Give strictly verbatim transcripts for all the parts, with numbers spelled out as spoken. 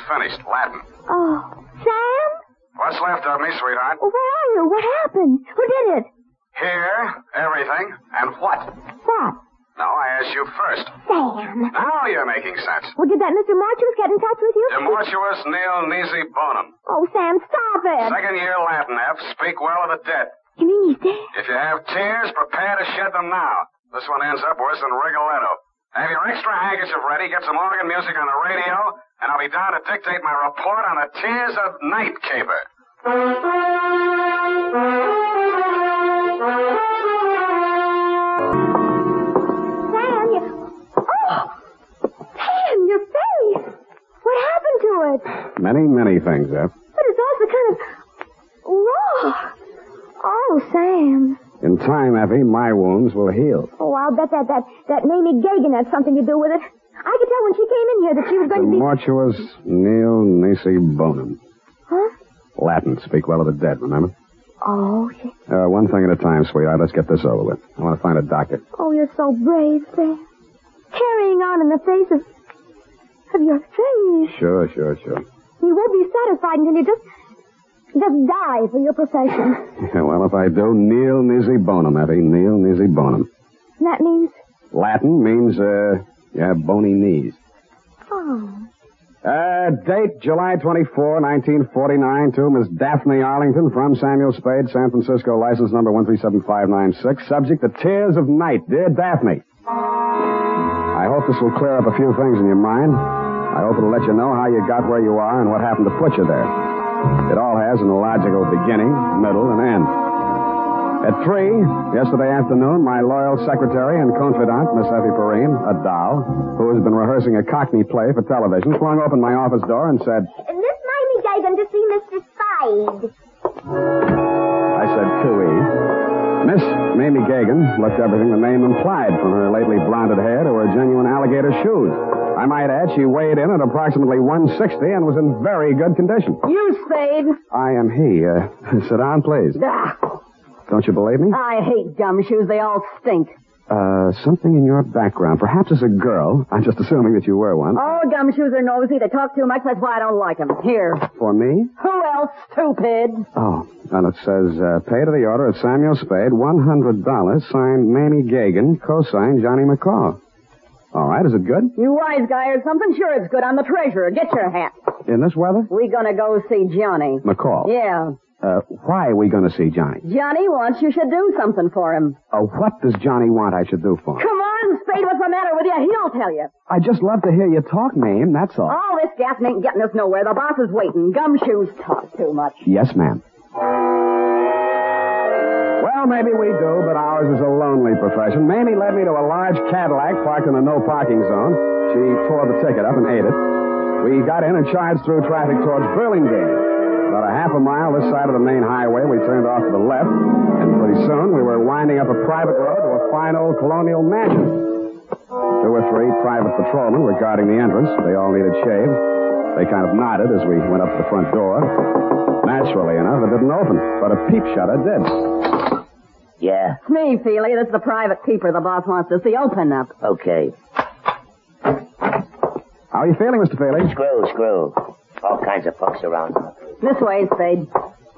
finished. Latin. Oh, Sam? What's left of me, sweetheart? Where are you? What happened? Who did it? Here, everything, and what? What? No, I asked you first. Sam. Now you're making sense. Well, did that Mister Marchus get in touch with you? Demortuous Neil Nisi Bonum. Oh, Sam, stop it. Second year Latin, F. Speak well of the dead. You mean he's dead? If you have tears, prepare to shed them now. This one ends up worse than Rigoletto. Have your extra handkerchief ready, get some organ music on the radio, and I'll be down to dictate my report on the Tears of Night caper. Sam, you... Oh! Sam, your face! What happened to it? Many, many things, F. But it's also kind of raw. Oh, Sam. In time, Effie, my wounds will heal. Oh, I'll bet that that, that Mamie Gagan had something to do with it. I could tell when she came in here that she was going to be... Demortuous Neil Nisi Bonum. Huh? Latin. Speak well of the dead, remember? Oh, yes. Uh, one thing at a time, sweetheart. Let's get this over with. I want to find a doctor. Oh, you're so brave, Sam. Carrying on in the face of... of your face. Sure, sure, sure. You won't be satisfied until you just... just die for your profession. Yeah, well, if I do, Neil Nisi Bonum, Effie. Neil Nisi Bonum. That means... Latin means, uh, you have bony knees. Oh. Uh, date, July twenty-fourth, nineteen forty-nine, to Miss Daphne Arlington from Samuel Spade, San Francisco, license number one three seven five nine six. Subject, The Tears of Night. Dear Daphne, I hope this will clear up a few things in your mind. I hope it'll let you know how you got where you are and what happened to put you there. It all has an illogical beginning, middle, and end. At three, yesterday afternoon, my loyal secretary and confidant, Miss Effie Perrine, a doll, who has been rehearsing a Cockney play for television, flung open my office door and said, Is this Mamie Gagan to see Mister Spade? I said, cooey. Miss Mamie Gagan looked everything the name implied, from her lately blonded hair to her genuine alligator shoes. I might add, she weighed in at approximately one sixty and was in very good condition. You, Spade. I am he. Uh, sit down, please. Ah, Don't you believe me? I hate gumshoes. They all stink. Uh, something in your background. Perhaps as a girl. I'm just assuming that you were one. All gumshoes are nosy. They talk too much. That's why I don't like them. Here. For me? Who else, stupid? Oh, and it says, uh, pay to the order of Samuel Spade, one hundred dollars, signed Mamie Gagan, co-signed Johnny McCall. All right, is it good? You wise guy or something? Sure it's good. I'm the treasurer. Get your hat. In this weather? We gonna go see Johnny. McCall. Yeah. Uh, why are we going to see Johnny? Johnny wants you should do something for him. Oh, what does Johnny want I should do for him? Come on, Spade. What's the matter with you? He'll tell you. I just love to hear you talk, Mame, that's all. All this gassing ain't getting us nowhere. The boss is waiting. Gumshoes talk too much. Yes, ma'am. Well, maybe we do, but ours is a lonely profession. Mamie led me to a large Cadillac parked in the no parking zone. She tore the ticket up and ate it. We got in and charged through traffic towards Burlingame. About a half a mile this side of the main highway, we turned off to the left, and pretty soon we were winding up a private road to a fine old colonial mansion. Two or three private patrolmen were guarding the entrance. They all needed shaves. They kind of nodded as we went up to the front door. Naturally enough, it didn't open, but a peep shutter did. Yeah? It's me, Feely. This is the private peeper the boss wants to see. Open up. Okay. How are you feeling, Mister Feely? Screw, screw. All kinds of folks around. This way, Spade.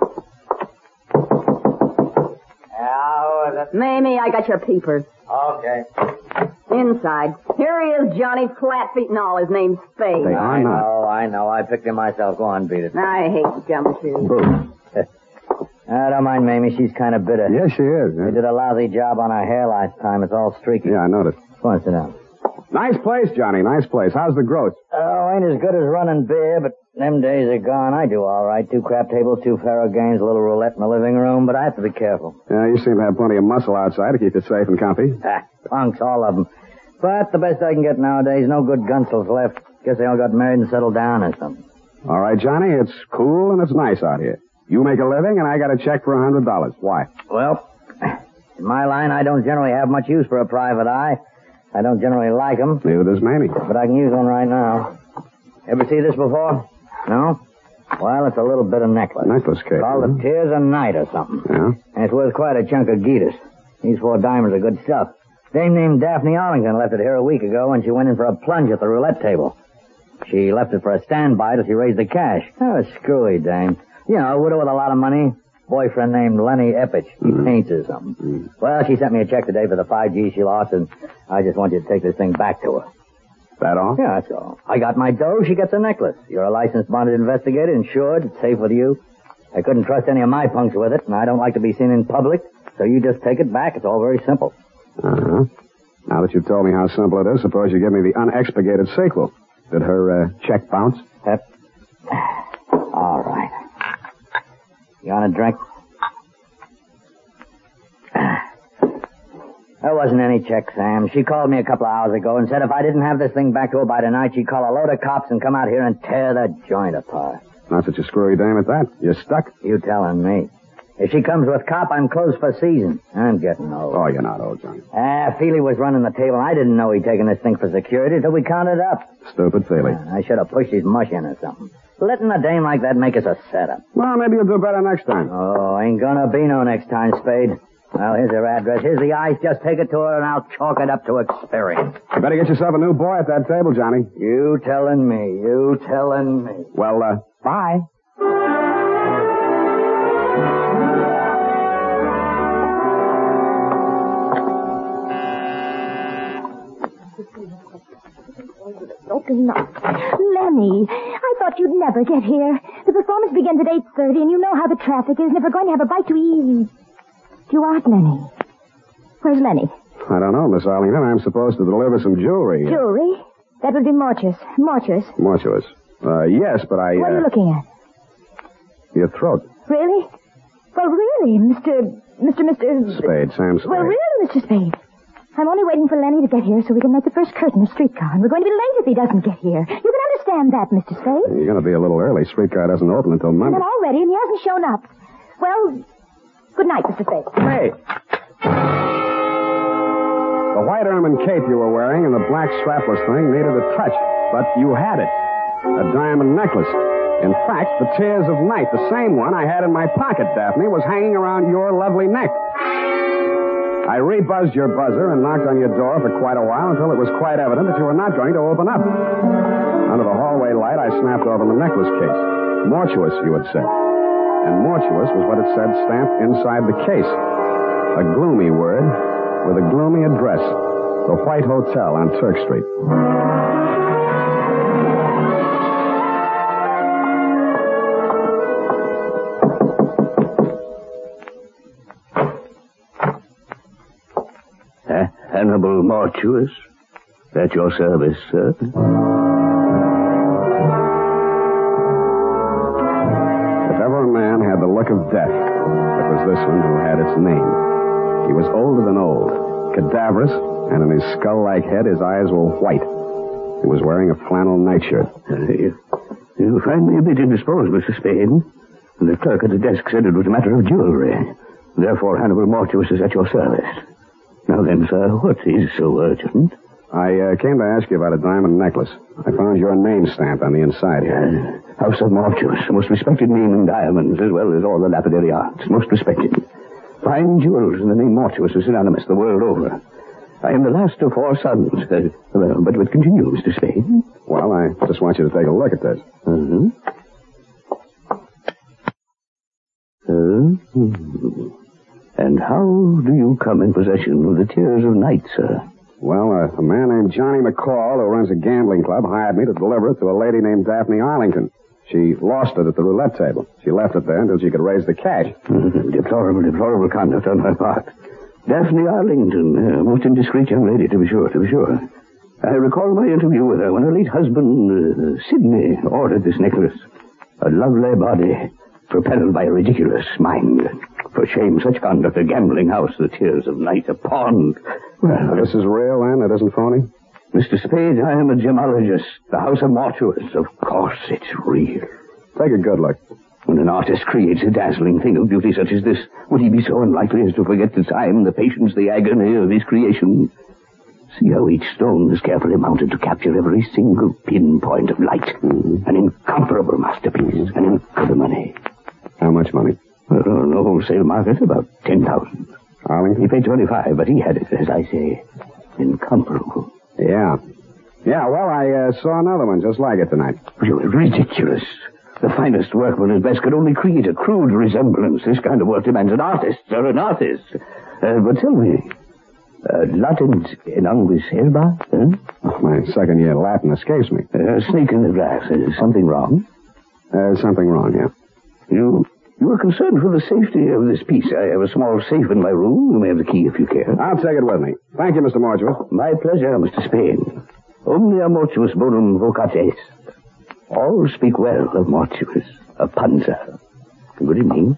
How is it? Mamie, I got your peepers. Okay. Inside. Here he is, Johnny, flat feet and all. His name's Spade. They are I not. know, I know. I picked it myself. Go on, beat it. I hate gumshoes. Boo. I don't mind Mamie. She's kind of bitter. Yes, she is. We did a lousy job on her hair last time. It's all streaky. Yeah, I noticed. Go on, sit down. Nice place, Johnny. Nice place. How's the growth? Oh, ain't as good as running beer, but them days are gone. I do all right. Two crap tables, two faro games, a little roulette in the living room, but I have to be careful. Yeah, you seem to have plenty of muscle outside to keep you safe and comfy. Ah, punks, all of them. But the best I can get nowadays, no good gunsels left. Guess they all got married and settled down or something. All right, Johnny, it's cool and it's nice out here. You make a living, and I got a check for a hundred dollars. Why? Well, in my line, I don't generally have much use for a private eye. I don't generally like 'em, Neither does Mamie. but I can use one right now. Ever see this before? No? Well, it's a little bit of necklace. Necklace case. Called huh? the Tears of Night or something. Yeah? And it's worth quite a chunk of Geetus. These four diamonds are good stuff. Dame named Daphne Arlington left it here a week ago when she went in for a plunge at the roulette table. She left it for a standby till she raised the cash. Oh, screwy dame. You know, a widow with a lot of money. Boyfriend named Lenny Eppich. He mm. paints or something. Mm. Well, she sent me a check today for the five G she lost, and I just want you to take this thing back to her. That all? Yeah, that's all. I got my dough, she gets a necklace. You're a licensed bonded investigator, insured, it's safe with you. I couldn't trust any of my punks with it, and I don't like to be seen in public, so you just take it back. It's all very simple. Uh-huh. Now that you've told me how simple it is, suppose you give me the unexpurgated sequel. Did her uh, check bounce? Yep. All right. You want a drink? There wasn't any check, Sam. She called me a couple of hours ago and said if I didn't have this thing back to her by tonight, she'd call a load of cops and come out here and tear the joint apart. Not such a screwy dame at that. You're stuck. You telling me. If she comes with cop, I'm closed for season. I'm getting old. Oh, you're not old, Johnny. Ah, Feely was running the table. I didn't know he'd taken this thing for security until we counted up. Stupid Feely. Uh, I should have pushed his mush in or something. Letting a dame like that make us a setup. Well, maybe you'll do better next time. Oh, ain't gonna be no next time, Spade. Well, here's her address. Here's the ice. Just take it to her, and I'll chalk it up to experience. You better get yourself a new boy at that table, Johnny. You telling me. You telling me. Well, uh, bye. Open up. Lenny, I thought you'd never get here. The performance begins at eight thirty, and you know how the traffic is, and if we're going to have a bite to eat... You aren't Lenny. Where's Lenny? I don't know, Miss Arlington. I'm supposed to deliver some jewelry. Jewelry? That would be mortuous. Mortuous. Mortuous. Uh, yes, but I... What are uh, you looking at? Your throat. Really? Well, really, Mister... Mister... Mister... Spade, Sam Spade. Well, really, Mister Spade. I'm only waiting for Lenny to get here so we can make the first curtain of streetcar, and we're going to be late if he doesn't get here. You can understand that, Mister Spade. You're going to be a little early. Streetcar doesn't open until Monday. And already, and he hasn't shown up. Well, good night, Mister Spade. Hey! The white ermine cape you were wearing and the black strapless thing needed a touch, but you had it. A diamond necklace. In fact, the Tears of Night, the same one I had in my pocket, Daphne, was hanging around your lovely neck. I rebuzzed your buzzer and knocked on your door for quite a while until it was quite evident that you were not going to open up. Under the hallway light, I snapped open the necklace case. Mortuous, you had said. And mortuous was what it said stamped inside the case. A gloomy word with a gloomy address. The White Hotel on Turk Street. Uh, Hannibal Mortuous. At your service, sir. If ever a man had the look of death, it was this one who had its name. He was older than old, cadaverous, and in his skull-like head his eyes were white. He was wearing a flannel nightshirt. Uh, you, you find me a bit indisposed, Mister Spade. The clerk at the desk said it was a matter of jewelry. Therefore, Hannibal Mortuous is at your service. Now then, sir, what is so urgent? I uh, came to ask you about a diamond necklace. I found your name stamped on the inside here. Uh, House of Mortuous, a most respected name in diamonds, as well as all the lapidary arts. Most respected. Fine jewels and the name Mortuous is synonymous the world over. I am the last of four sons. Uh, well, but it continue, Mister Spade. Well, I just want you to take a look at this. Uh-huh. Uh, and how do you come in possession of the Tears of Night, sir? Well, uh, a man named Johnny McCall, who runs a gambling club, hired me to deliver it to a lady named Daphne Arlington. She lost it at the roulette table. She left it there until she could raise the cash. Mm-hmm. Deplorable, deplorable conduct on my part. Daphne Arlington, a most indiscreet young lady, to be sure, to be sure. I recall my interview with her when her late husband, uh, Sidney, ordered this necklace. A lovely body, propelled by a ridiculous mind. For shame, such conduct, a gambling house, the Tears of Night, a pond. Well, this is real, then? It isn't phony? Mister Spade, I am a gemologist. The House of Mortuous. Of course it's real. Take a good look. When an artist creates a dazzling thing of beauty such as this, would he be so unlikely as to forget the time, the patience, the agony of his creation? See how each stone is carefully mounted to capture every single pinpoint of light. Mm-hmm. An incomparable masterpiece. Mm-hmm. An incredible money. How much money? Well, on the wholesale market, about ten thousand. Arlington? He paid twenty-five, but he had it, as I say, incomparable. Yeah. Yeah, well, I uh, saw another one just like it tonight. Ridiculous. The finest workman at best could only create a crude resemblance. This kind of work demands an artist or an artist. Uh, but tell me, uh, Latent in Anguis Herba? Huh? Oh, my second year Latin escapes me. Uh, snake in the grass. Uh, something wrong? Uh, something wrong, yeah. You you are concerned for the safety of this piece. I have a small safe in my room. You may have the key if you care. I'll take it with me. Thank you, Mister Mortuus. My pleasure, Mister Spain. Omnia mortuus bonum vocat est. All speak well of Mortuus, of Panza. Good evening.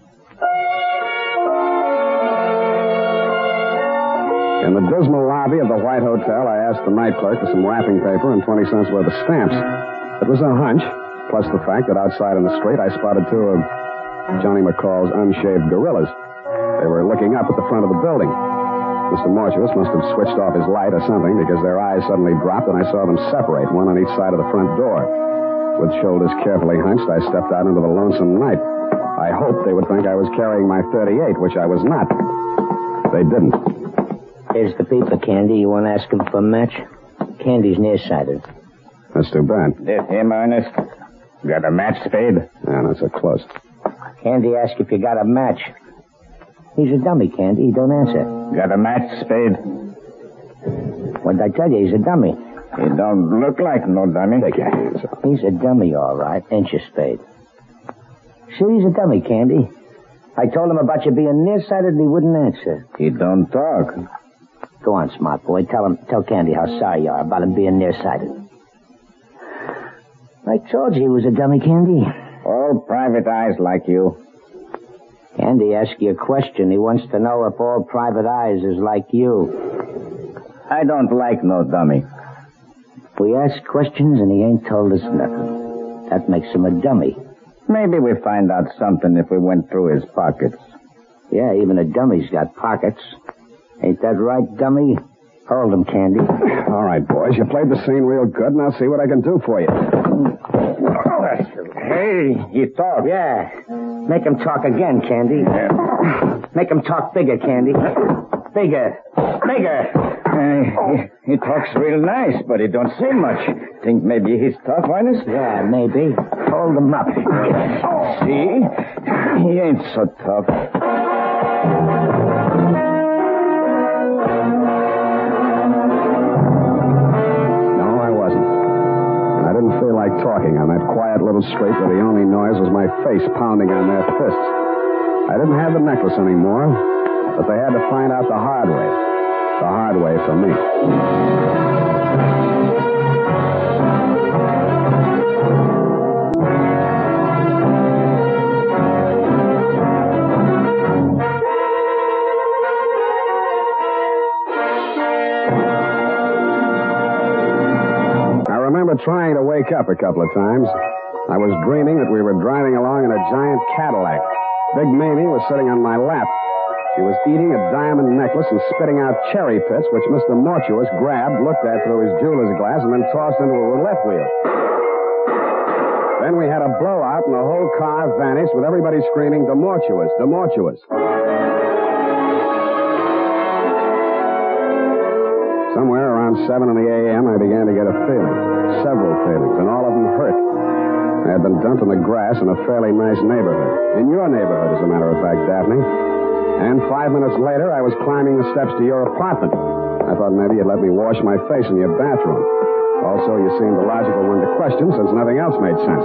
In the dismal lobby of the White Hotel, I asked the night clerk for some wrapping paper and twenty cents worth of stamps. It was a hunch, plus the fact that outside in the street I spotted two of Johnny McCall's unshaved gorillas. They were looking up at the front of the building. Mister Mortuus must have switched off his light or something because their eyes suddenly dropped and I saw them separate, one on each side of the front door. With shoulders carefully hunched, I stepped out into the lonesome night. I hoped they would think I was carrying my thirty-eight, which I was not. They didn't. Here's the paper, Candy. You want to ask him for a match? Candy's nearsighted. That's too bad. This him, Ernest? Got a match, Spade? Yeah, that's so close. Candy asked if you got a match. He's a dummy, Candy. He don't answer. Got a match, Spade? What did I tell you? He's a dummy. He don't look like no dummy. Take your hands off. He's a dummy, all right. Ain't you, Spade? See, he's a dummy, Candy. I told him about you being nearsighted and he wouldn't answer. He don't talk. Go on, smart boy. Tell him, tell Candy how sorry you are about him being nearsighted. I told you he was a dummy, Candy. All private eyes like you. Candy asked you a question. He wants to know if all private eyes is like you. I don't like no dummy. We ask questions and he ain't told us nothing. That makes him a dummy. Maybe we find out something if we went through his pockets. Yeah, even a dummy's got pockets. Ain't that right, dummy? Hold him, Candy. All right, boys. You played the scene real good, and I'll see what I can do for you. Hey, he talks. Yeah. Make him talk again, Candy. Make him talk bigger, Candy. Bigger. Bigger. Uh, he, he talks real nice, but he don't say much. Think maybe he's tough, Ernest? Yeah, maybe. Hold him up. See? He ain't so tough. Feel like talking on that quiet little street where the only noise was my face pounding on their fists. I didn't have the necklace anymore, but they had to find out the hard way. The hard way for me. Trying to wake up a couple of times. I was dreaming that we were driving along in a giant Cadillac. Big Mamie was sitting on my lap. She was eating a diamond necklace and spitting out cherry pits, which Mister Mortuus grabbed, looked at through his jeweler's glass, and then tossed into a roulette wheel. Then we had a blowout, and the whole car vanished with everybody screaming, "De Mortuus, De Mortuus." Somewhere around seven in the a m, I began to get a feeling. Several feelings, and all of them hurt. I had been dumped in the grass in a fairly nice neighborhood. In your neighborhood, as a matter of fact, Daphne. And five minutes later, I was climbing the steps to your apartment. I thought maybe you'd let me wash my face in your bathroom. Also, you seemed the logical one to question since nothing else made sense.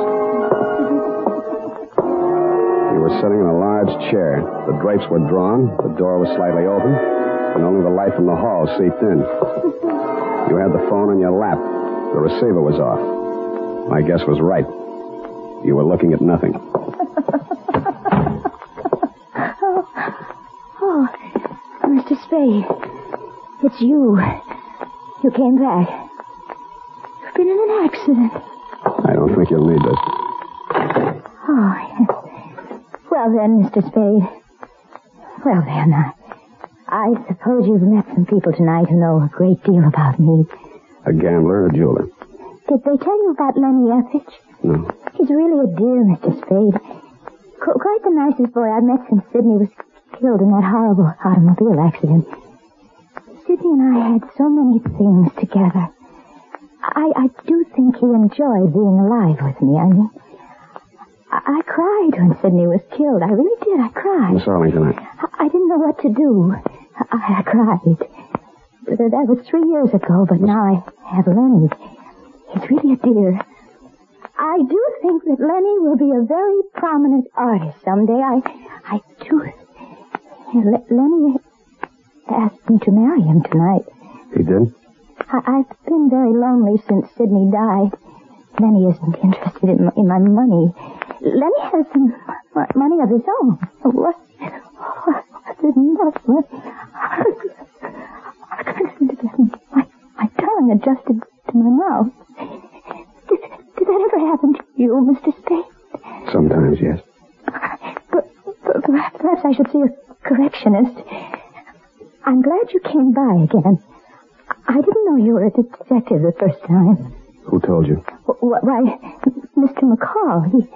You were sitting in a large chair. The drapes were drawn, the door was slightly open, and only the light from the hall seeped in. You had the phone in your lap. The receiver was off. My guess was right. You were looking at nothing. oh, oh, Mister Spade, it's you. You came back. You've been in an accident. I don't think you'll need this. Oh, yes. Well then, Mister Spade. Well then, I, I suppose you've met some people tonight who know a great deal about me. A gambler, a jeweler. Did they tell you about Lenny Eppich? No. He's really a dear, Mister Spade. Qu- quite the nicest boy I've met since Sidney was killed in that horrible automobile accident. Sidney and I had so many things together. I, I do think he enjoyed being alive with me. I mean, I, I cried when Sidney was killed. I really did. I cried. Miss Arlington, I... I, I didn't know what to do. I, I cried. That, that was three years ago, but now I have Lenny. He's really a dear. I do think that Lenny will be a very prominent artist someday. I, I do. L- Lenny asked me to marry him tonight. He did? I- I've been very lonely since Sidney died. Lenny isn't interested in my, in my money. Lenny has some m- money of his own. What? What's enough? What? I couldn't get my, my tongue adjusted to my mouth. Did, did that ever happen to you, Mister Spade? Sometimes, yes. But, but perhaps, perhaps I should see a correctionist. I'm glad you came by again. I didn't know you were a detective the first time. Who told you? Wh- Why, Mister McCall. He...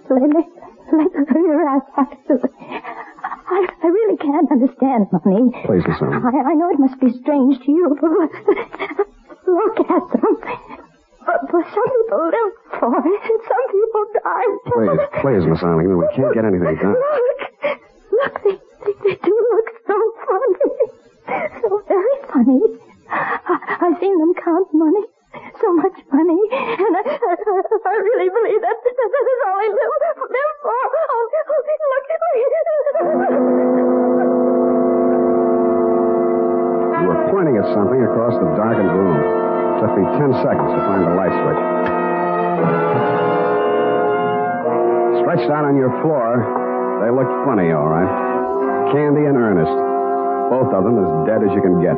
I, I really can't understand money. Please, Miss Arlington. I, I know it must be strange to you, but look at them. But, but some people live for it, and some people die. Please, please, Miss Arlington, we can't get anything done. Look, look, they, they, they do look so funny. So very funny. I, I've seen them count money. So much money. And I, I, I really believe that, that that is all I live, live for. Oh, look at me. You were pointing at something across the darkened room. It took me ten seconds to find the light switch. Stretched out on your floor, they looked funny, all right. Candy and Ernest. Both of them as dead as you can get.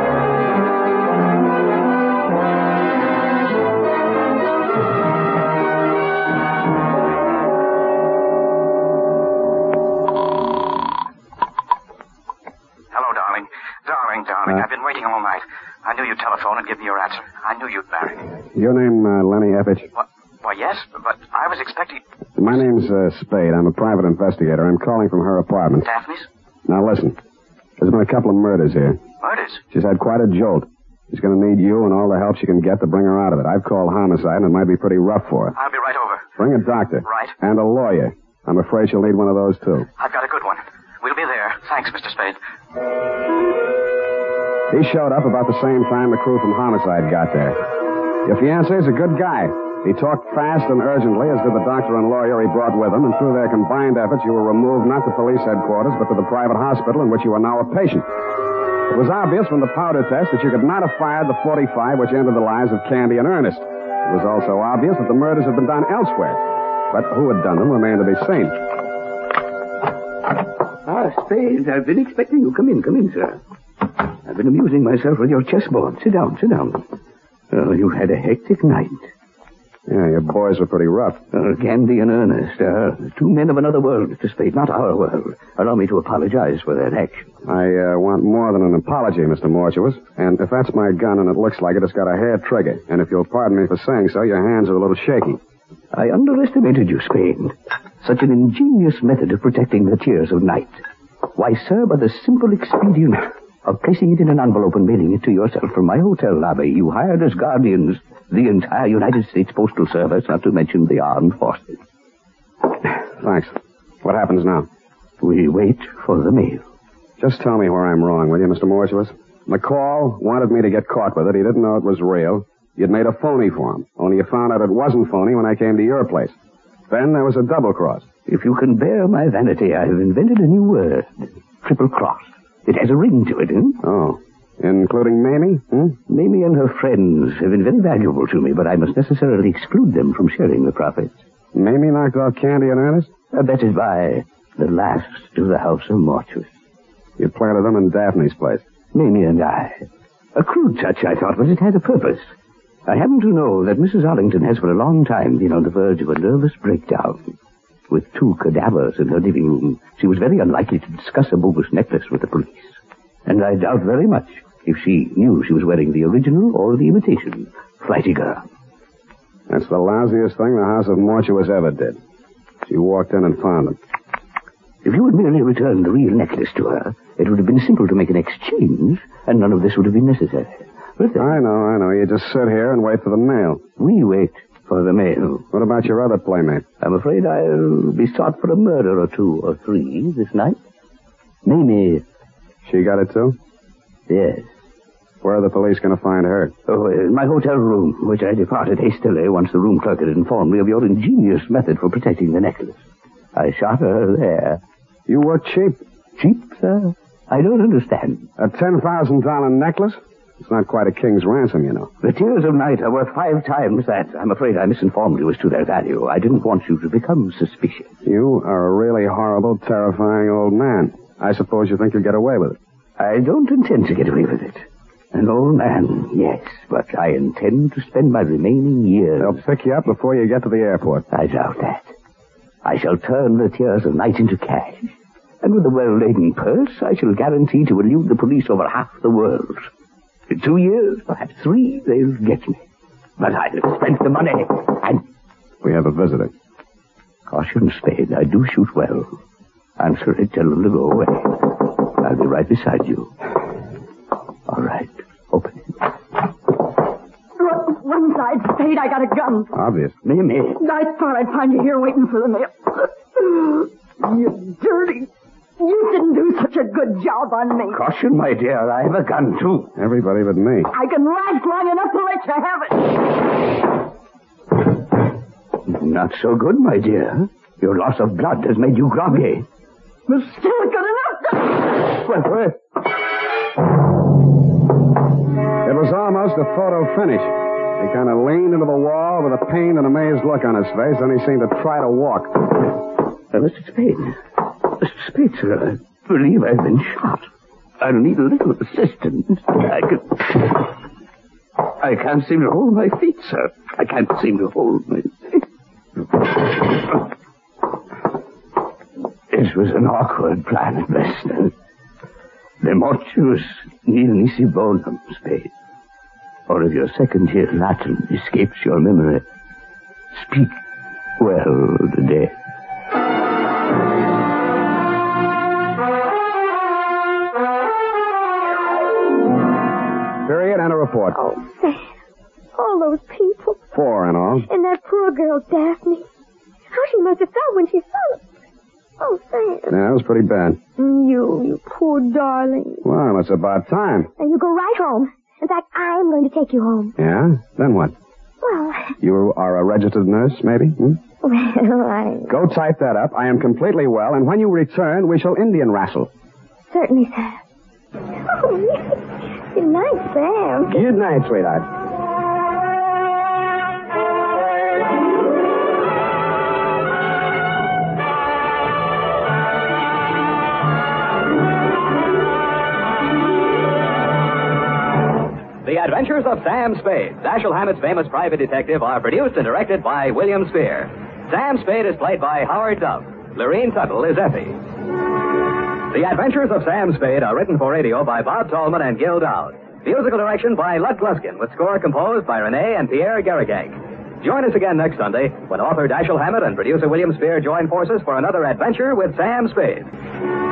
Darling, uh, I've been waiting all night. I knew you'd telephone and give me your answer. I knew you'd marry me. Your name, uh, Lenny Eppich? What? Why, yes, but I was expecting... My name's uh, Spade. I'm a private investigator. I'm calling from her apartment. Daphne's? Now, listen. There's been a couple of murders here. Murders? She's had quite a jolt. She's going to need you and all the help she can get to bring her out of it. I've called homicide, and it might be pretty rough for her. I'll be right over. Bring a doctor. Right. And a lawyer. I'm afraid she'll need one of those, too. I've got a good one. We'll be there. Thanks, Mister Spade. He showed up about the same time the crew from homicide got there. Your fiancé's a good guy. He talked fast and urgently, as did the doctor and lawyer he brought with him, and through their combined efforts, you were removed not to police headquarters, but to the private hospital in which you are now a patient. It was obvious from the powder test that you could not have fired the forty-five which ended the lives of Candy and Ernest. It was also obvious that the murders had been done elsewhere. But who had done them remained to be seen. Ah, Spade, I've been expecting you. Come in, come in, sir. I've been amusing myself with your chessboard. Sit down, sit down. Oh, you've had a hectic night. Yeah, your boys were pretty rough. Uh, Candy and Ernest, uh, two men of another world, Mister Spade, not our world. Allow me to apologize for that action. I uh, want more than an apology, Mister Mortuus. And if that's my gun and it looks like it, it's got a hair trigger. And if you'll pardon me for saying so, your hands are a little shaky. I underestimated you, Spade. Such an ingenious method of protecting the tears of night. Why, sir, by the simple expedient of placing it in an envelope and mailing it to yourself from my hotel lobby, you hired as guardians the entire United States Postal Service, not to mention the armed forces. Thanks. What happens now? We wait for the mail. Just tell me where I'm wrong, will you, Mister Mortuus? McCall wanted me to get caught with it. He didn't know it was real. You'd made a phony for him, only you found out it wasn't phony when I came to your place. Then there was a double cross. If you can bear my vanity, I've invented a new word. Triple cross. It has a ring to it, eh? Oh. Including Mamie? Hmm? Mamie and her friends have been very valuable to me, but I must necessarily exclude them from sharing the profits. Mamie knocked off Candy and Ernest? Uh, that is by the last of the House of Mortuus. You planted them in Daphne's place. Mamie and I. A crude touch, I thought, but it had a purpose. I happen to know that Missus Arlington has for a long time been on the verge of a nervous breakdown. With two cadavers in her living room, she was very unlikely to discuss a bogus necklace with the police. And I doubt very much if she knew she was wearing the original or the imitation. Flighty girl. That's the lousiest thing the House of Mortuus ever did. She walked in and found them. If you had merely returned the real necklace to her, it would have been simple to make an exchange, and none of this would have been necessary. But then I know, I know. You just sit here and wait for the mail. we wait for the mail. What about your other playmate? I'm afraid I'll be sought for a murder or two or three this night. Mamie. She got it too? Yes. Where are the police going to find her? Oh, in my hotel room, which I departed hastily once the room clerk had informed me of your ingenious method for protecting the necklace. I shot her there. You were cheap. Cheap, sir? I don't understand. A ten thousand dollars necklace? It's not quite a king's ransom, you know. The tears of night are worth five times that. I'm afraid I misinformed you as to their value. I didn't want you to become suspicious. You are a really horrible, terrifying old man. I suppose you think you'll get away with it. I don't intend to get away with it. An old man, yes, but I intend to spend my remaining years... They'll pick you up before you get to the airport. I doubt that. I shall turn the tears of night into cash. And with a well-laden purse, I shall guarantee to elude the police over half the world. In two years, perhaps three, they'll get me. But I'll have spent the money, and... We have a visitor. Caution, Spade. I do shoot well. Answer it, tell them to go away. I'll be right beside you. All right. Open it. One side, Spade, I got a gun. Obvious. Mamie. I thought I'd find you here waiting for the mail. You dirty... You didn't do such a good job on me. Caution, my dear. I have a gun, too. Everybody but me. I can last long enough to let you have it. Not so good, my dear. Your loss of blood has made you groggy. But still good enough. Well, well. It was almost a photo finish. He kind of leaned into the wall with a pained and amazed look on his face, then he seemed to try to walk. Uh, Mister Spade. Mister Spade, sir, I believe I've been shot. I'll need a little assistance. I can... I can't seem to hold my feet, sir. I can't seem to hold my feet. It was an awkward plan at best. The mortuus nil nisi bonum, Spade. Or if your second year Latin escapes your memory, speak well the dead. Period and a report. Oh, Sam. All those people. Four in all. And that poor girl, Daphne. How she must have felt when she saw it. Oh, Sam. Yeah, that was pretty bad. You, you poor darling. Well, it's about time. And you go right home. In fact, I'm going to take you home. Yeah? Then what? Well, You are a registered nurse, maybe? Hmm? well, I... Go type that up. I am completely well, and when you return, we shall Indian wrestle. Certainly, sir. Oh, good night, Sam. Good night, sweetheart. The Adventures of Sam Spade, Dashiell Hammett's famous private detective, are produced and directed by William Spear. Sam Spade is played by Howard Duff. Lorene Tuttle is Effie. The Adventures of Sam Spade are written for radio by Bob Tallman and Gil Dowd. Musical direction by Lud Gluskin, with score composed by Renee and Pierre Garrigank. Join us again next Sunday when author Dashiell Hammett and producer William Spear join forces for another adventure with Sam Spade.